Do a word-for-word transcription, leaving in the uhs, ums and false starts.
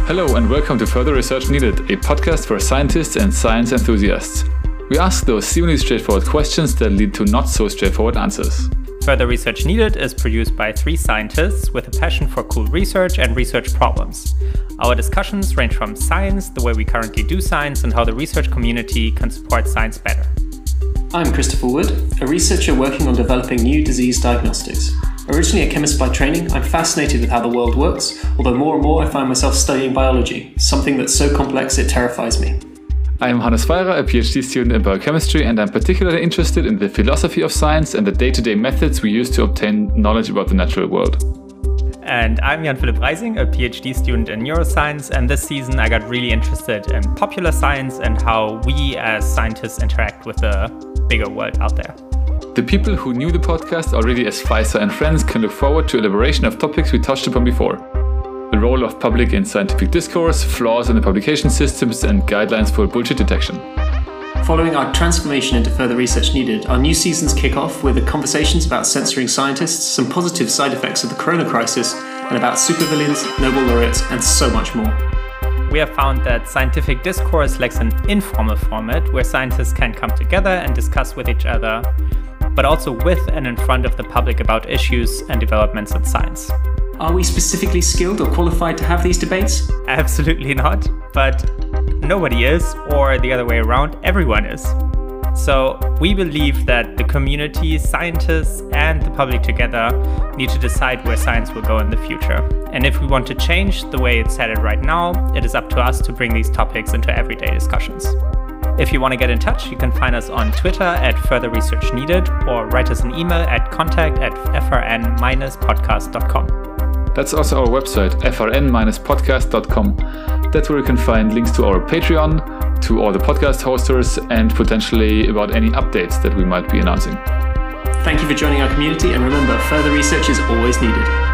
Hello and welcome to Further Research Needed, a podcast for scientists and science enthusiasts. We ask those seemingly straightforward questions that lead to not so straightforward answers. Further Research Needed is produced by three scientists with a passion for cool research and research problems. Our discussions range from science, the way we currently do science, and how the research community can support science better. I'm Christopher Wood, a researcher working on developing new disease diagnostics. Originally a chemist by training, I'm fascinated with how the world works, although more and more I find myself studying biology, something that's so complex it terrifies me. I'm Hannes Feirer, a PhD student in biochemistry, and I'm particularly interested in the philosophy of science and the day-to-day methods we use to obtain knowledge about the natural world. And I'm Jan-Philipp Reising, a PhD student in neuroscience, and this season I got really interested in popular science and how we as scientists interact with the bigger world out there. The people who knew the podcast already as Pfizer and friends can look forward to elaboration of topics we touched upon before. The role of public in scientific discourse, flaws in the publication systems, and guidelines for bullshit detection. Following our transformation into Further Research Needed, our new seasons kick off with the conversations about censoring scientists, some positive side effects of the corona crisis, and about supervillains, Nobel laureates, and so much more. We have found that scientific discourse lacks an informal format where scientists can come together and discuss with each other, but also with and in front of the public about issues and developments in science. Are we specifically skilled or qualified to have these debates? Absolutely not, but nobody is, or the other way around, everyone is. So we believe that the community, scientists, and the public together need to decide where science will go in the future. And if we want to change the way it's headed right now, it is up to us to bring these topics into everyday discussions. If you want to get in touch, you can find us on Twitter at Further Research Needed or write us an email at contact at f r n dash podcast dot com. That's also our website, f r n dash podcast dot com. That's where you can find links to our Patreon, to all the podcast hosters, and potentially about any updates that we might be announcing. Thank you for joining our community, and remember, further research is always needed.